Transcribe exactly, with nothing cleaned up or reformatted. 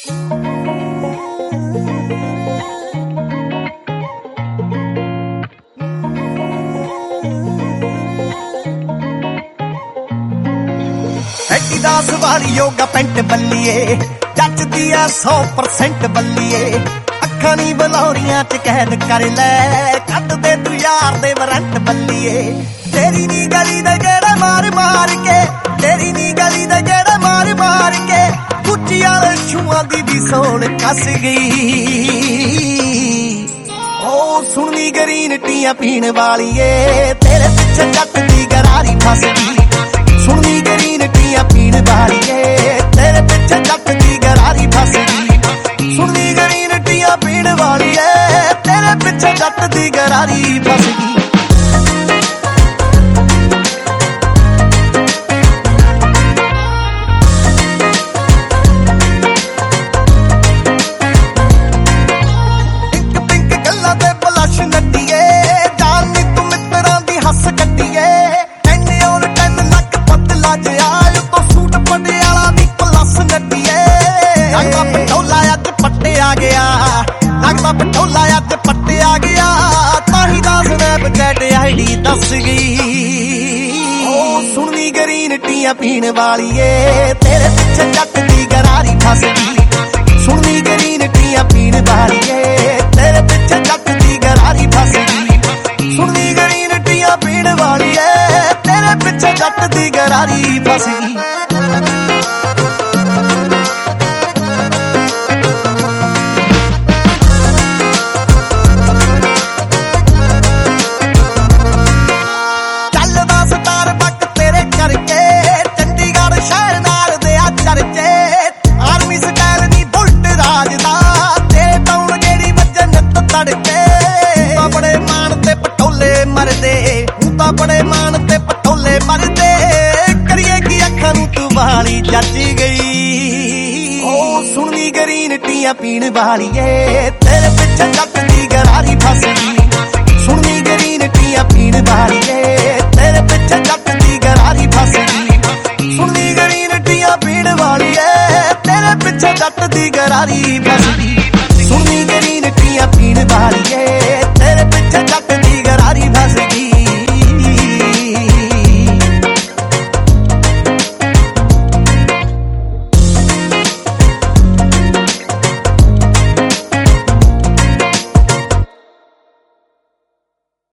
दास वाली योगा पेंट बल्लीए जचदी है सौ परसेंट बल्लीए अखां नी बलौरियां च कैद कर लै कद दे तू यार दे वारंट बल्लीए तेरी नी गली दे गेड़े मार मार के तेरी नी गली दे गेड़े मार मार के कुच्ची वाले छुआं दी भी सोल कस गई ओ सुननी ग्रीन टीयां पीण वालीए तेरे पिछे जट दी गरारी फस गई सुननी ग्रीन टीयां पीण वालीए तेरे पिछे जट दी गरारी फस गई सुननी ग्रीन टीयां पीण वालीए तेरे पिछे जट दी गरारी फस गई दस गई ओ सुननी ग्रीन टीयां पीण वालीए तेरे पिछे जट दी गरारी फस गई सुननी ग्रीन टीयां पीण वालीए तेरे पिछे जट दी गरारी फस गई सुननी ग्रीन टीयां पीण वालीए तेरे पिछे जट दी गरारी फस गई बड़े मान ते पटोले मरदे करिए की अखां नू तू वाली जच गई ओ सुननी ग्रीन टीयां पीण वालीए तेरे पिछे जट दी गरारी फस गई सुननी ग्रीन टीयां पीण वालीए तेरे पिछे जट दी गरारी फस गई सुननी ग्रीन टीयां पीण वालीए तेरे पिछे जट दी गरारी फस